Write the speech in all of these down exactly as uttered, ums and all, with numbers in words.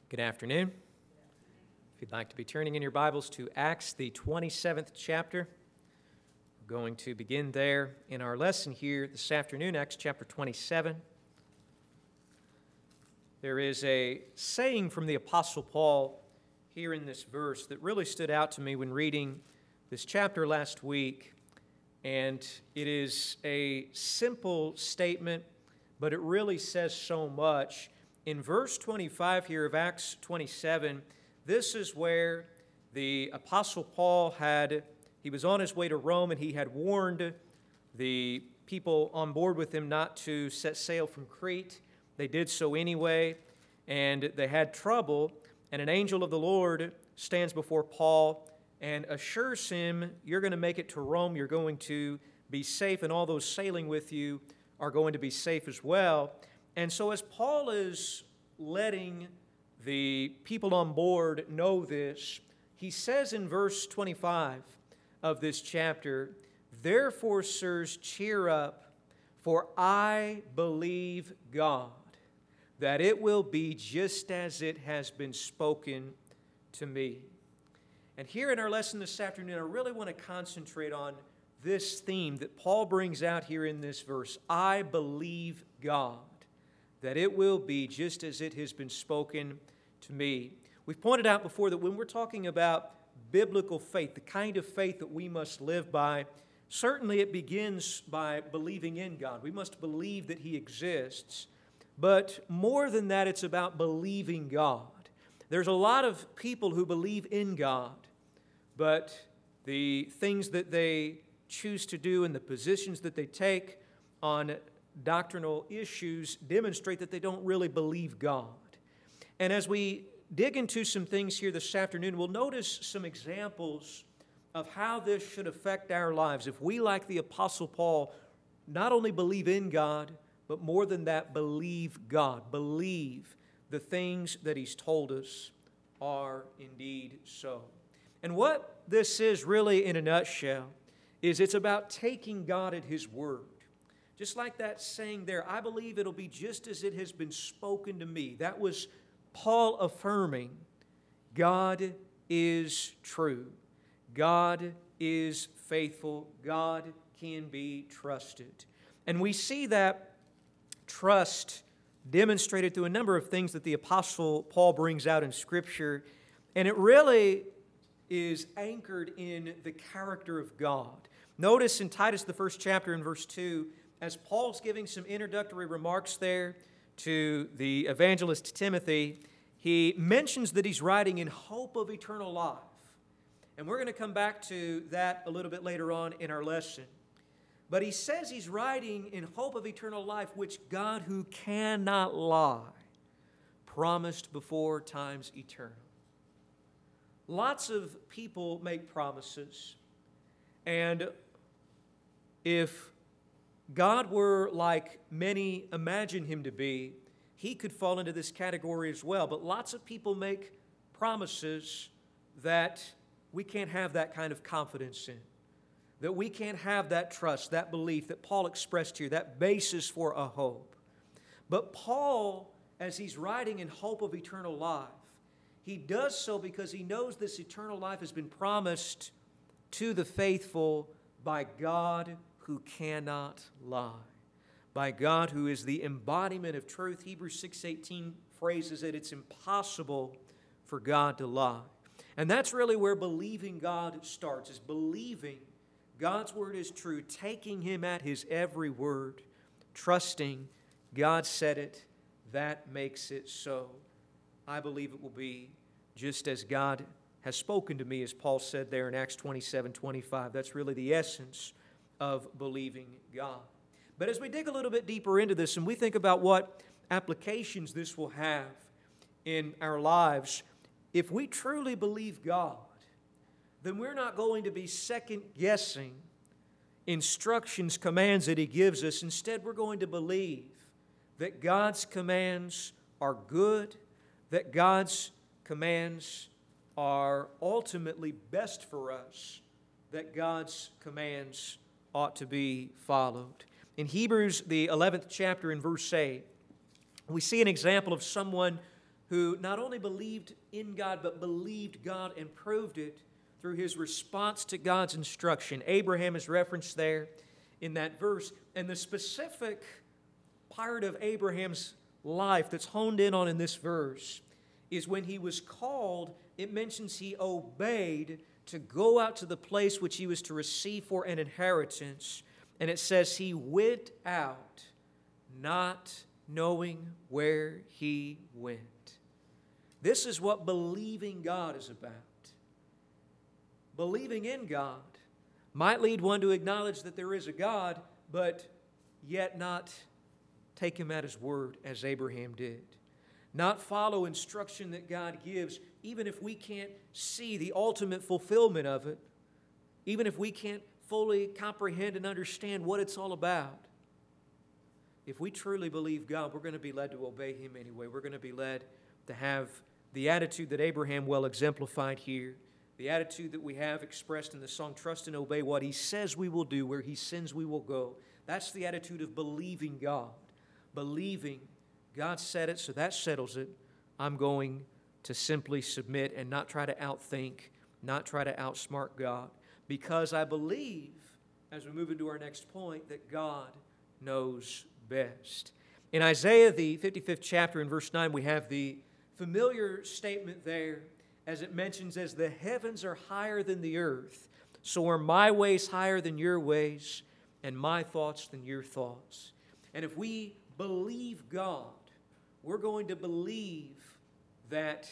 Good afternoon. If you'd like to be turning in your Bibles to Acts, the twenty-seventh chapter, we're going to begin there in our lesson here this afternoon, Acts chapter twenty-seven. There is a saying from the Apostle Paul here in this verse that really stood out to me when reading this chapter last week, and it is a simple statement, but it really says so much. In verse twenty-five here of Acts twenty-seven, this is where the Apostle Paul had, he was on his way to Rome and he had warned the people on board with him not to set sail from Crete. They did so anyway, and they had trouble, and an angel of the Lord stands before Paul and assures him, you're going to make it to Rome, you're going to be safe, and all those sailing with you are going to be safe as well. And so as Paul is letting the people on board know this, he says in verse twenty-five of this chapter, "Therefore, sirs, cheer up, for I believe God, that it will be just as it has been spoken to me." And here in our lesson this afternoon, I really want to concentrate on this theme that Paul brings out here in this verse. I believe God, that it will be just as it has been spoken to me. We've pointed out before that when we're talking about biblical faith, the kind of faith that we must live by, certainly it begins by believing in God. We must believe that He exists. But more than that, it's about believing God. There's a lot of people who believe in God, but the things that they choose to do and the positions that they take on doctrinal issues demonstrate that they don't really believe God. And as we dig into some things here this afternoon, we'll notice some examples of how this should affect our lives. If we, like the Apostle Paul, not only believe in God, but more than that, believe God. Believe the things that He's told us are indeed so. And what this is really in a nutshell is it's about taking God at His word. Just like that saying there, I believe it'll be just as it has been spoken to me. That was Paul affirming God is true. God is faithful. God can be trusted. And we see that trust demonstrated through a number of things that the Apostle Paul brings out in Scripture. And it really is anchored in the character of God. Notice in Titus, the first chapter in verse two, as Paul's giving some introductory remarks there to the evangelist Timothy, he mentions that he's writing in hope of eternal life. And we're going to come back to that a little bit later on in our lesson. But he says he's writing in hope of eternal life, which God, who cannot lie, promised before times eternal. Lots of people make promises, and if God were like many imagine Him to be, He could fall into this category as well. But lots of people make promises that we can't have that kind of confidence in, that we can't have that trust, that belief that Paul expressed here, that basis for a hope. But Paul, as he's writing in hope of eternal life, he does so because he knows this eternal life has been promised to the faithful by God who cannot lie, by God who is the embodiment of truth. Hebrews six eighteen phrases it, it's impossible for God to lie. And that's really where believing God starts, is believing God's word is true, taking Him at His every word, trusting God said it, that makes it so. I believe it will be just as God has spoken to me, as Paul said there in Acts twenty-seven twenty-five. That's really the essence of believing God. But as we dig a little bit deeper into this and we think about what applications this will have in our lives, if we truly believe God, then we're not going to be second-guessing instructions, commands that He gives us. Instead, we're going to believe that God's commands are good, that God's commands are ultimately best for us, that God's commands ought to be followed. In Hebrews, the eleventh chapter in verse eight, we see an example of someone who not only believed in God, but believed God and proved it through his response to God's instruction. Abraham is referenced there in that verse. And the specific part of Abraham's life that's honed in on in this verse is when he was called, it mentions he obeyed to go out to the place which he was to receive for an inheritance. And it says he went out not knowing where he went. This is what believing God is about. Believing in God might lead one to acknowledge that there is a God, but yet not take him at his word as Abraham did. Not follow instruction that God gives, even if we can't see the ultimate fulfillment of it, even if we can't fully comprehend and understand what it's all about. If we truly believe God, we're going to be led to obey him anyway. We're going to be led to have the attitude that Abraham well exemplified here, the attitude that we have expressed in the song, trust and obey what he says we will do, where he sends we will go. That's the attitude of believing God. Believing God said it, so that settles it. I'm going to simply submit and not try to outthink, not try to outsmart God, because I believe, as we move into our next point, that God knows best. In Isaiah, the fifty-fifth chapter, in verse nine, we have the familiar statement there, as it mentions, as the heavens are higher than the earth, so are my ways higher than your ways, and my thoughts than your thoughts. And if we believe God, we're going to believe that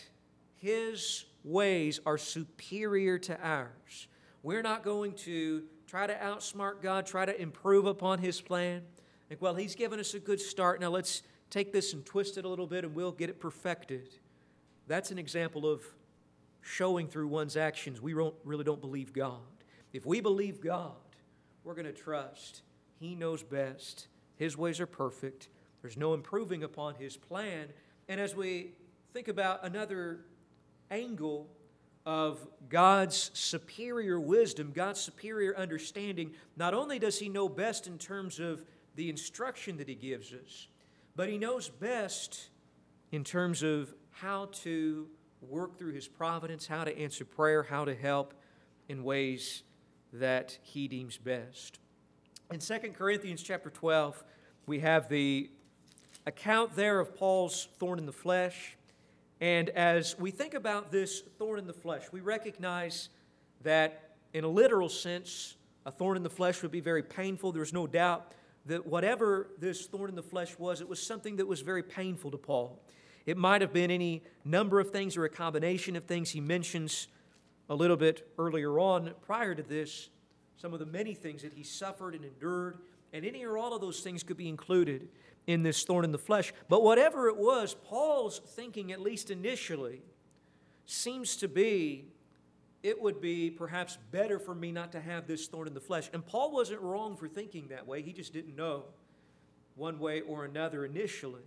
his ways are superior to ours. We're not going to try to outsmart God, try to improve upon his plan. Like, well, he's given us a good start. Now let's take this and twist it a little bit and we'll get it perfected. That's an example of showing through one's actions we don't, really don't believe God. If we believe God, we're going to trust he knows best. His ways are perfect. There's no improving upon his plan. And as we think about another angle of God's superior wisdom, God's superior understanding, not only does he know best in terms of the instruction that he gives us, but he knows best in terms of how to work through his providence, how to answer prayer, how to help in ways that he deems best. In Second Corinthians chapter twelve, we have the account there of Paul's thorn in the flesh. And as we think about this thorn in the flesh, we recognize that in a literal sense, a thorn in the flesh would be very painful. There's no doubt that whatever this thorn in the flesh was, it was something that was very painful to Paul. It might have been any number of things or a combination of things. He mentions a little bit earlier on, prior to this, some of the many things that he suffered and endured, and any or all of those things could be included in this thorn in the flesh. But whatever it was, Paul's thinking, at least initially, seems to be, it would be perhaps better for me not to have this thorn in the flesh. And Paul wasn't wrong for thinking that way. He just didn't know one way or another initially.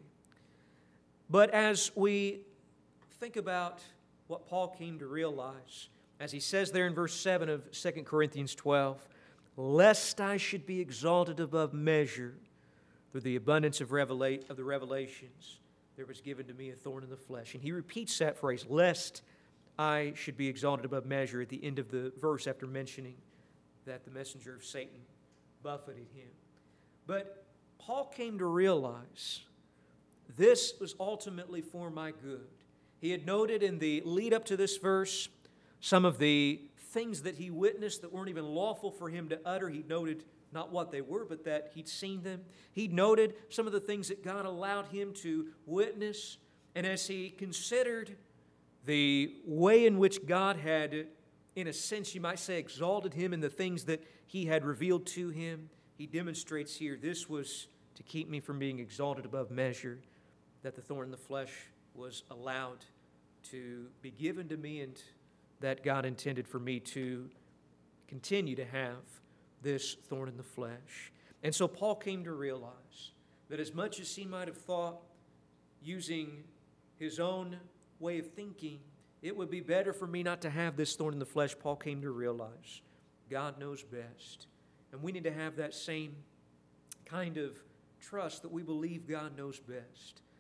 But as we think about what Paul came to realize, as he says there in verse seven of Second Corinthians twelve, lest I should be exalted above measure through the abundance of, revela- of the revelations, there was given to me a thorn in the flesh. And he repeats that phrase, lest I should be exalted above measure, at the end of the verse after mentioning that the messenger of Satan buffeted him. But Paul came to realize this was ultimately for my good. He had noted in the lead up to this verse some of the things that he witnessed that weren't even lawful for him to utter. He noted not what they were, but that he'd seen them. He noted some of the things that God allowed him to witness. And as he considered the way in which God had, in a sense, you might say, exalted him in the things that he had revealed to him, he demonstrates here, this was to keep me from being exalted above measure, that the thorn in the flesh was allowed to be given to me, and that God intended for me to continue to have this thorn in the flesh. And so Paul came to realize that as much as he might have thought, using his own way of thinking, it would be better for me not to have this thorn in the flesh, Paul came to realize God knows best. And we need to have that same kind of trust that we believe God knows best.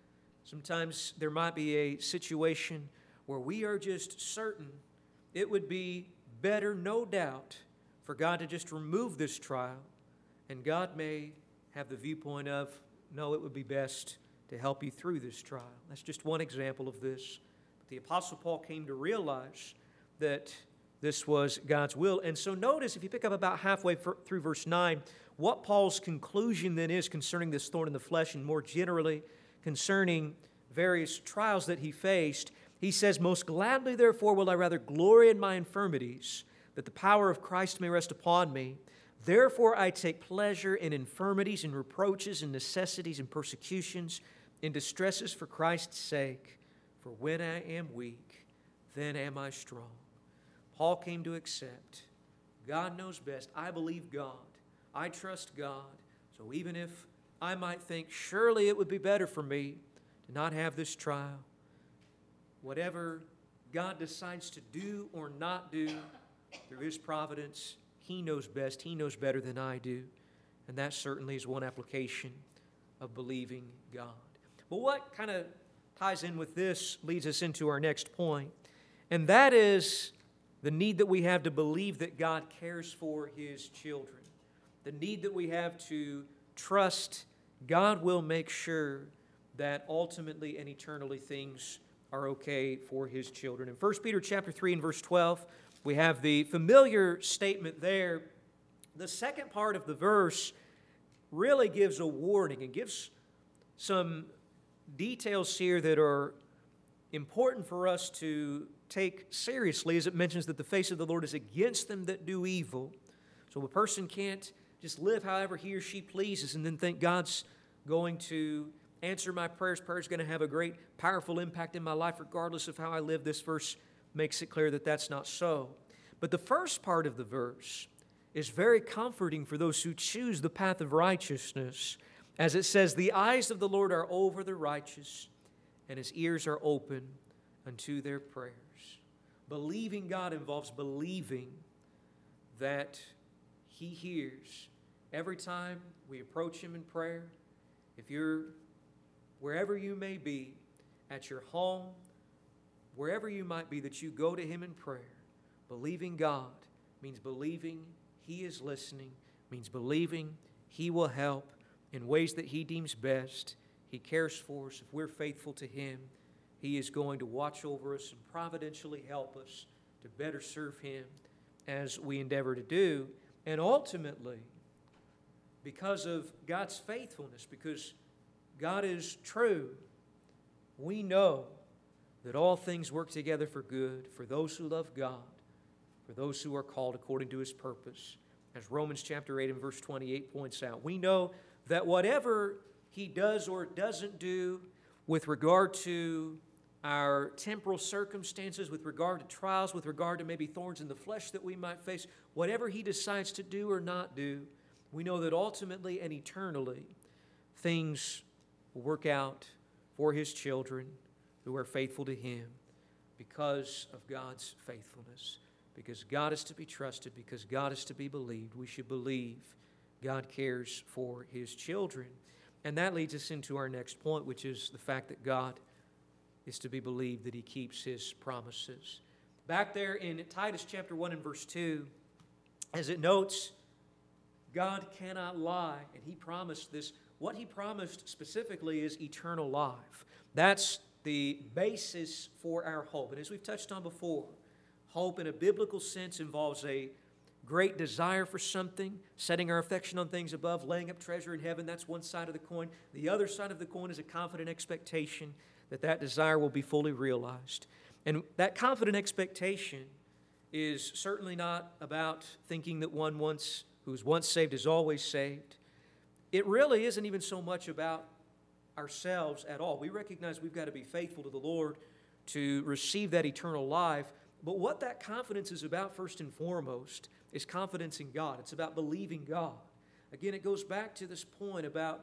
Sometimes there might be a situation where we are just certain it would be better, no doubt, for God to just remove this trial. And God may have the viewpoint of, no, it would be best to help you through this trial. That's just one example of this. But the Apostle Paul came to realize that this was God's will. And so notice, if you pick up about halfway through verse nine, what Paul's conclusion then is concerning this thorn in the flesh, and more generally concerning various trials that he faced. He says, "Most gladly, therefore, will I rather glory in my infirmities, that the power of Christ may rest upon me. Therefore I take pleasure in infirmities and reproaches and necessities and persecutions, in distresses for Christ's sake. For when I am weak, then am I strong." Paul came to accept, God knows best. I believe God. I trust God. So even if I might think, surely it would be better for me to not have this trial, whatever God decides to do or not do through His providence, He knows best. He knows better than I do. And that certainly is one application of believing God. But what kind of ties in with this leads us into our next point, and that is the need that we have to believe that God cares for His children. The need that we have to trust God will make sure that ultimately and eternally things are okay for His children. In First Peter chapter three and verse twelve, we have the familiar statement there. The second part of the verse really gives a warning and gives some details here that are important for us to take seriously, as it mentions that the face of the Lord is against them that do evil. So a person can't just live however he or she pleases and then think God's going to answer my prayers. Prayer is going to have a great, powerful impact in my life regardless of how I live. This verse makes it clear that that's not so. But the first part of the verse is very comforting for those who choose the path of righteousness. As it says, the eyes of the Lord are over the righteous, and His ears are open unto their prayers. Believing God involves believing that He hears every time we approach Him in prayer. If you're wherever you may be, at your home, wherever you might be, that you go to Him in prayer. Believing God means believing He is listening, means believing He will help in ways that He deems best. He cares for us. If we're faithful to Him, He is going to watch over us and providentially help us to better serve Him as we endeavor to do. And ultimately, because of God's faithfulness, because God is true, we know that all things work together for good for those who love God, for those who are called according to His purpose. As Romans chapter eight and verse twenty-eight points out, we know that whatever He does or doesn't do with regard to our temporal circumstances, with regard to trials, with regard to maybe thorns in the flesh that we might face, whatever He decides to do or not do, we know that ultimately and eternally things will work out for His children who are faithful to Him because of God's faithfulness. Because God is to be trusted, because God is to be believed. We should believe God cares for His children. And that leads us into our next point, which is the fact that God is to be believed, that He keeps His promises. Back there in Titus chapter one and verse two, as it notes, God cannot lie, and He promised this. What He promised specifically is eternal life. That's the basis for our hope. And as we've touched on before, hope in a biblical sense involves a great desire for something, setting our affection on things above, laying up treasure in heaven. That's one side of the coin. The other side of the coin is a confident expectation that that desire will be fully realized. And that confident expectation is certainly not about thinking that one once who is once saved is always saved. It really isn't even so much about ourselves at all. We recognize we've got to be faithful to the Lord to receive that eternal life. But what that confidence is about, first and foremost, is confidence in God. It's about believing God. Again, it goes back to this point about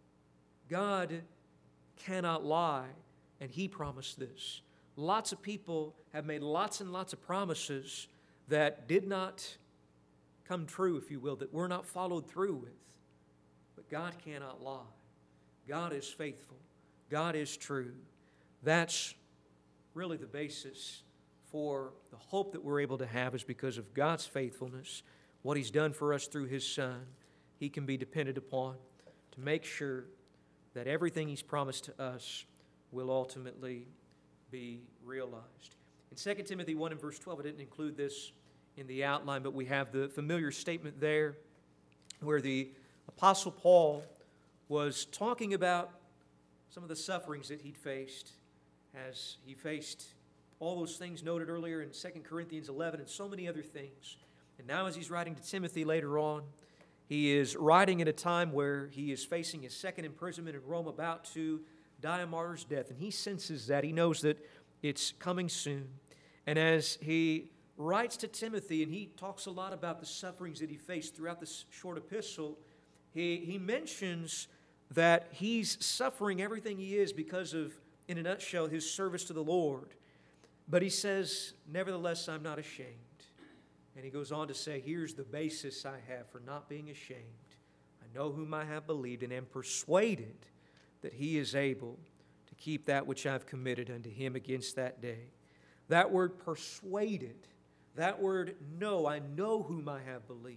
God cannot lie, and He promised this. Lots of people have made lots and lots of promises that did not come true, if you will, that were not followed through with. But God cannot lie. God is faithful. God is true. That's really the basis for the hope that we're able to have, is because of God's faithfulness, what He's done for us through His Son. He can be depended upon to make sure that everything He's promised to us will ultimately be realized. In Second Timothy one and verse twelve, I didn't include this in the outline, but we have the familiar statement there where the Apostle Paul was talking about some of the sufferings that he'd faced as he faced all those things noted earlier in Second Corinthians eleven and so many other things. And now as he's writing to Timothy later on, he is writing at a time where he is facing his second imprisonment in Rome, about to die a martyr's death. And he senses that. He knows that it's coming soon. And as he writes to Timothy, and he talks a lot about the sufferings that he faced throughout this short epistle, he, he mentions that he's suffering everything he is because of, in a nutshell, his service to the Lord. But he says, nevertheless, I'm not ashamed. And he goes on to say, here's the basis I have for not being ashamed. I know whom I have believed and am persuaded that He is able to keep that which I've committed unto Him against that day. That word persuaded, that word know, I know whom I have believed.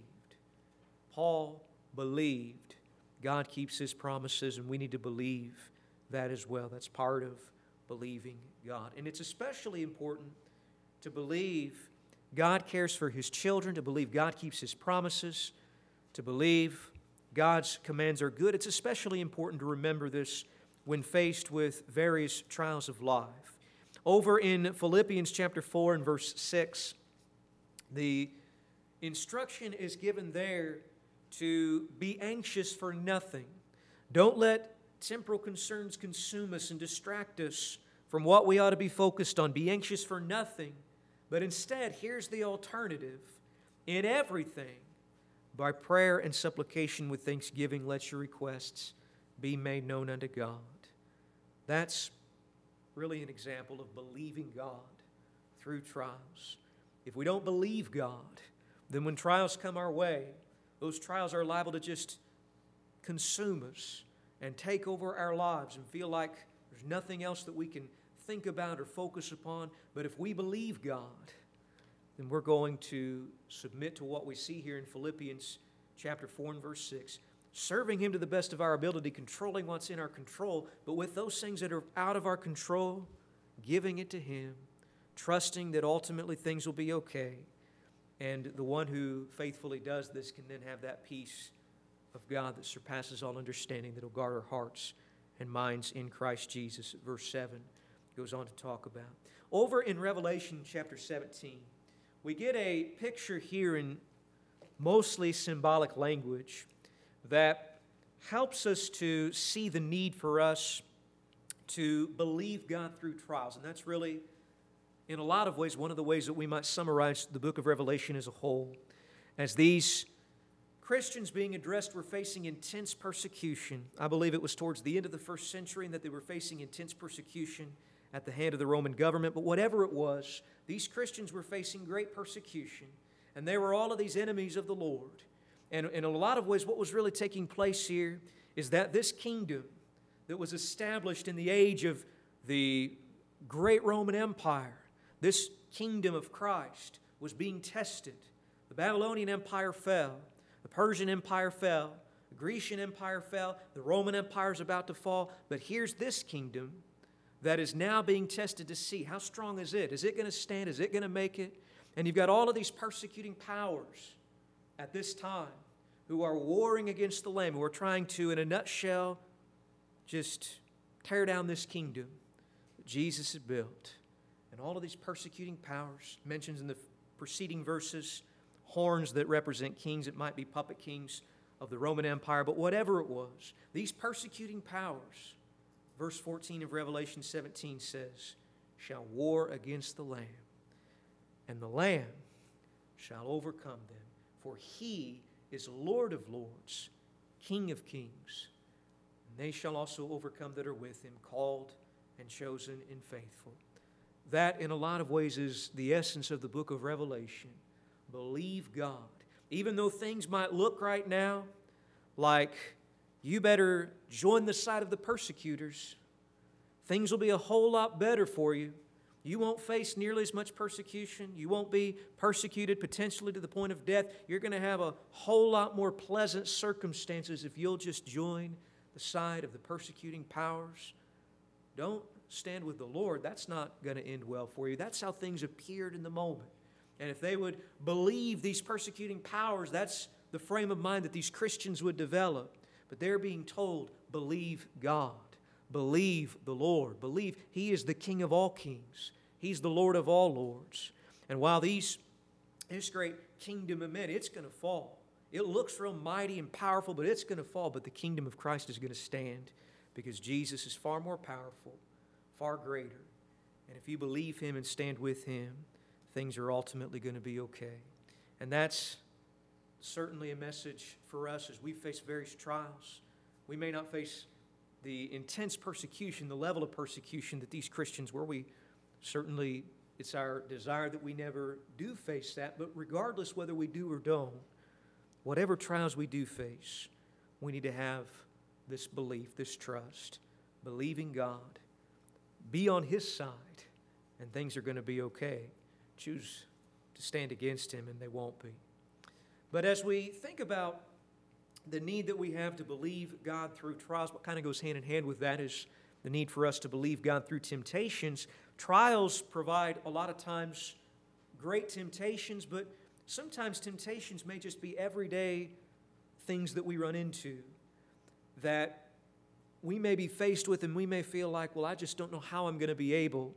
Paul believed. God keeps His promises, and we need to believe that as well. That's part of believing God. And it's especially important to believe God cares for His children, to believe God keeps His promises, to believe God's commands are good. It's especially important to remember this when faced with various trials of life. Over in Philippians chapter four and verse six, the instruction is given there to be anxious for nothing. Don't let temporal concerns consume us and distract us from what we ought to be focused on. Be anxious for nothing. But instead, here's the alternative. In everything, by prayer and supplication with thanksgiving, let your requests be made known unto God. That's really an example of believing God through trials. If we don't believe God, then when trials come our way, those trials are liable to just consume us and take over our lives and feel like there's nothing else that we can think about or focus upon. But if we believe God, then we're going to submit to what we see here in Philippians chapter four and verse six, serving Him to the best of our ability, controlling what's in our control, but with those things that are out of our control, giving it to Him, trusting that ultimately things will be okay. And the one who faithfully does this can then have that peace of God that surpasses all understanding, that will guard our hearts and minds in Christ Jesus. Verse seven goes on to talk about. Over in Revelation chapter seventeen, we get a picture here in mostly symbolic language that helps us to see the need for us to believe God through trials. And that's really, in a lot of ways, one of the ways that we might summarize the book of Revelation as a whole. As these Christians being addressed were facing intense persecution. I believe it was towards the end of the first century and that they were facing intense persecution at the hand of the Roman government. But whatever it was, these Christians were facing great persecution. And they were all of these enemies of the Lord. And in a lot of ways, what was really taking place here is that this kingdom that was established in the age of the great Roman Empire, this kingdom of Christ, was being tested. The Babylonian Empire fell. The Persian Empire fell. The Grecian Empire fell. The Roman Empire is about to fall. But here's this kingdom that is now being tested to see how strong is it? Is it going to stand? Is it going to make it? And you've got all of these persecuting powers at this time who are warring against the Lamb, who are trying to, in a nutshell, just tear down this kingdom that Jesus had built. And all of these persecuting powers, mentioned in the preceding verses, horns that represent kings, it might be puppet kings of the Roman Empire, but whatever it was, these persecuting powers, verse fourteen of Revelation seventeen says, shall war against the Lamb, and the Lamb shall overcome them, for He is Lord of lords, King of kings. And they shall also overcome that are with Him, called and chosen and faithful. That, in a lot of ways, is the essence of the book of Revelation. Believe God. Even though things might look right now like you better join the side of the persecutors, Things will be a whole lot better for you. You won't face nearly as much persecution. You won't be persecuted potentially to the point of death. You're going to have a whole lot more pleasant circumstances if you'll just join the side of the persecuting powers. Don't stand with the Lord. That's not going to end well for you. That's how things appeared in the moment. And if they would believe these persecuting powers, that's the frame of mind that these Christians would develop. But they're being told, believe God. Believe the Lord. Believe He is the King of all kings. He's the Lord of all lords. And while these, this great kingdom of men, it's going to fall. It looks real mighty and powerful, but it's going to fall. But the kingdom of Christ is going to stand because Jesus is far more powerful, far greater. And if you believe Him and stand with Him, things are ultimately going to be okay. And that's certainly a message for us as we face various trials. We may not face the intense persecution, the level of persecution that these Christians were. We certainly, it's our desire that we never do face that, but regardless whether we do or don't, whatever trials we do face, we need to have this belief, this trust, believing God, be on His side, and things are going to be okay. Choose to stand against Him, and they won't be. But as we think about the need that we have to believe God through trials, what kind of goes hand in hand with that is the need for us to believe God through temptations. Trials provide a lot of times great temptations, but sometimes temptations may just be everyday things that we run into that we may be faced with, and we may feel like, well, I just don't know how I'm going to be able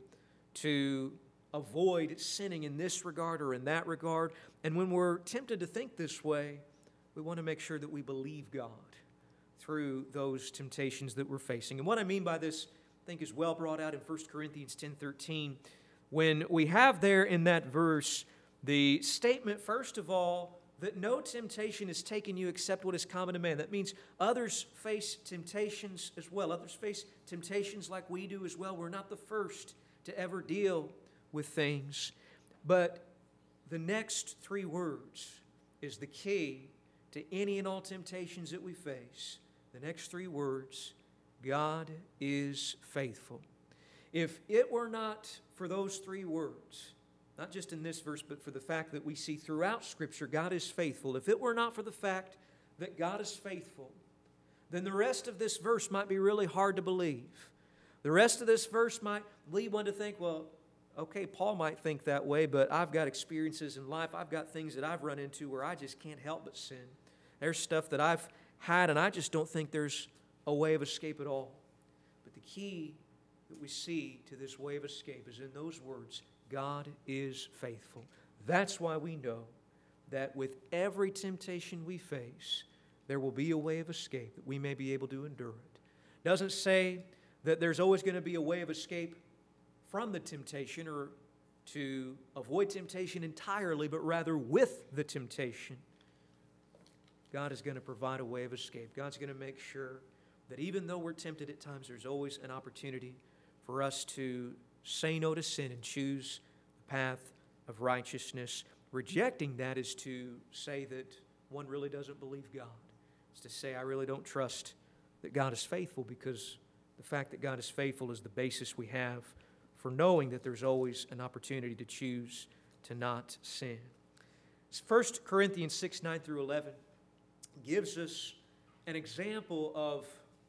to avoid sinning in this regard or in that regard. And when we're tempted to think this way, we want to make sure that we believe God through those temptations that we're facing. And what I mean by this, I think, is well brought out in First Corinthians ten thirteen. When we have there in that verse the statement, first of all, that no temptation has taken you except what is common to man. That means others face temptations as well. Others face temptations like we do as well. We're not the first to ever deal with things. But the next three words is the key to any and all temptations that we face. The next three words, God is faithful. If it were not for those three words, not just in this verse, but for the fact that we see throughout Scripture, God is faithful. If it were not for the fact that God is faithful, then the rest of this verse might be really hard to believe. The rest of this verse might lead one to think, well, okay, Paul might think that way, but I've got experiences in life. I've got things that I've run into where I just can't help but sin. There's stuff that I've had, and I just don't think there's a way of escape at all. But the key that we see to this way of escape is in those words, God is faithful. That's why we know that with every temptation we face, there will be a way of escape, that we may be able to endure it. It doesn't say that there's always going to be a way of escape from the temptation or to avoid temptation entirely, but rather with the temptation, God is going to provide a way of escape. God's going to make sure that even though we're tempted at times, there's always an opportunity for us to say no to sin and choose the path of righteousness. Rejecting that is to say that one really doesn't believe God. It's to say, I really don't trust that God is faithful, because the fact that God is faithful is the basis we have for knowing that there's always an opportunity to choose to not sin. First Corinthians six, nine through eleven gives us an example of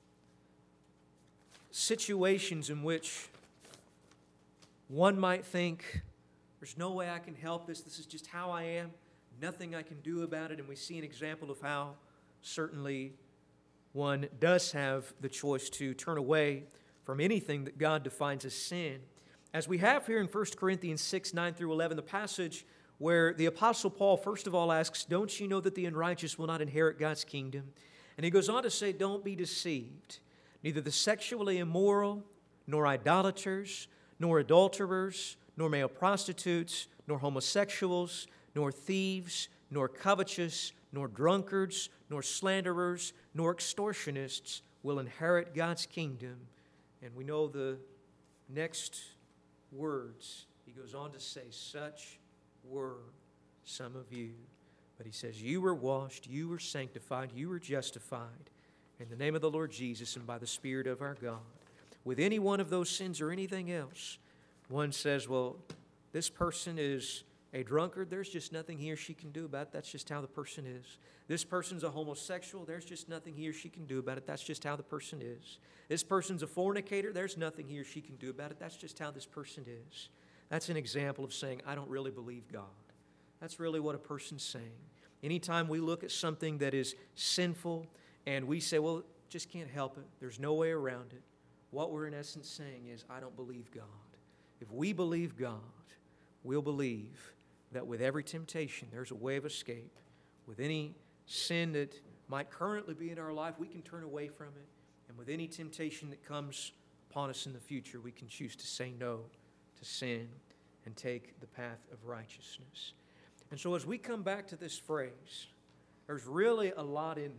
situations in which one might think, there's no way I can help this. This is just how I am. Nothing I can do about it. And we see an example of how certainly one does have the choice to turn away from anything that God defines as sin. As we have here in First Corinthians six, nine through eleven, the passage where the Apostle Paul first of all asks, don't you know that the unrighteous will not inherit God's kingdom? And he goes on to say, don't be deceived. Neither the sexually immoral, nor idolaters, nor adulterers, nor male prostitutes, nor homosexuals, nor thieves, nor covetous, nor drunkards, nor slanderers, nor extortionists will inherit God's kingdom. And we know the next words. He goes on to say, such were some of you. But he says, you were washed, you were sanctified, you were justified in the name of the Lord Jesus and by the Spirit of our God. with any one of those sins or anything else. One says, well, this person is a drunkard. There's just nothing he or she can do about it. That's just how the person is. This person's a homosexual. There's just nothing he or she can do about it. That's just how the person is. This person's a fornicator. There's nothing he or she can do about it. That's just how this person is. That's an example of saying, I don't really believe God. That's really what a person's saying. Anytime we look at something that is sinful and we say, well, just can't help it, there's no way around it, what we're in essence saying is, I don't believe God. If we believe God, we'll believe that with every temptation, there's a way of escape. With any sin that might currently be in our life, we can turn away from it. And with any temptation that comes upon us in the future, we can choose to say no to sin and take the path of righteousness. And so as we come back to this phrase, there's really a lot in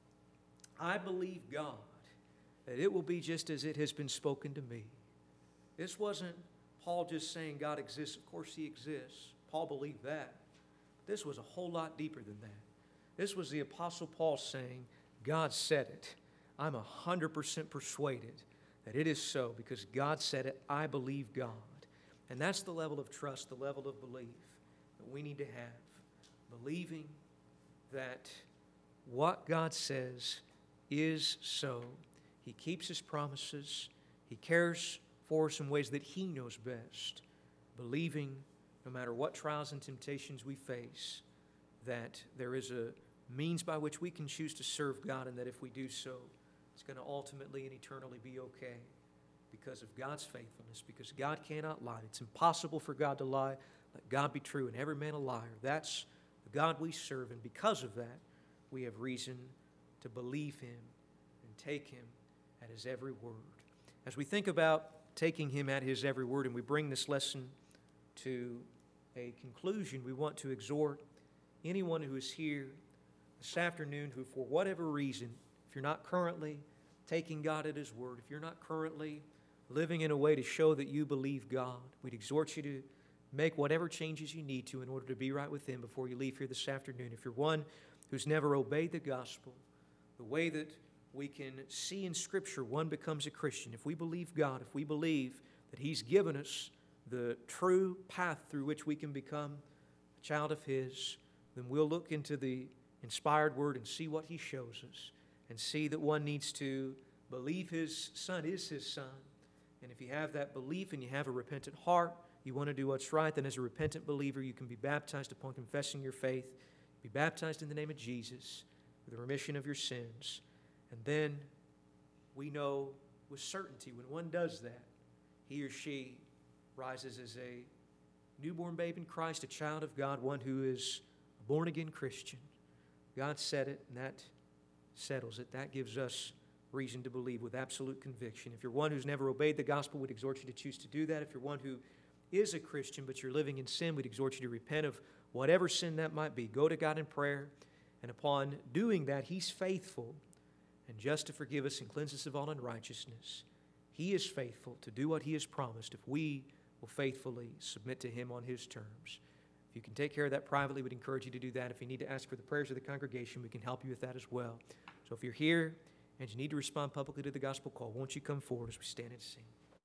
that. I believe God, that it will be just as it has been spoken to me. This wasn't Paul just saying God exists. Of course he exists. Paul believed that. This was a whole lot deeper than that. This was the Apostle Paul saying, God said it. I'm one hundred percent persuaded that it is so because God said it. I believe God. And that's the level of trust, the level of belief that we need to have. Believing that what God says is so. He keeps His promises. He cares for us in ways that He knows best. Believing no matter what trials and temptations we face, that there is a means by which we can choose to serve God, and that if we do so, it's going to ultimately and eternally be okay because of God's faithfulness, because God cannot lie. It's impossible for God to lie. Let God be true and every man a liar. That's the God we serve, and because of that, we have reason to believe Him and take Him at His every word. As we think about taking Him at His every word, and we bring this lesson to a conclusion, we want to exhort anyone who is here this afternoon who, for whatever reason, if you're not currently taking God at His word, if you're not currently living in a way to show that you believe God, we'd exhort you to make whatever changes you need to in order to be right with Him before you leave here this afternoon. If you're one who's never obeyed the gospel, the way that we can see in Scripture one becomes a Christian, if we believe God, if we believe that He's given us the true path through which we can become a child of His, then we'll look into the inspired Word and see what He shows us, and see that one needs to believe His Son is His Son. And if you have that belief and you have a repentant heart, you want to do what's right, then as a repentant believer, you can be baptized upon confessing your faith, be baptized in the name of Jesus for the remission of your sins. And then we know with certainty when one does that, he or she rises as a newborn babe in Christ, a child of God, one who is a born-again Christian. God said it, and that settles it. That gives us reason to believe with absolute conviction. If you're one who's never obeyed the gospel, we'd exhort you to choose to do that. If you're one who is a Christian, but you're living in sin, we'd exhort you to repent of whatever sin that might be. Go to God in prayer, and upon doing that, He's faithful and just to forgive us and cleanse us of all unrighteousness. He is faithful to do what He has promised if we will faithfully submit to Him on His terms. If you can take care of that privately, we'd encourage you to do that. If you need to ask for the prayers of the congregation, we can help you with that as well. So if you're here and you need to respond publicly to the gospel call, won't you come forward as we stand and sing?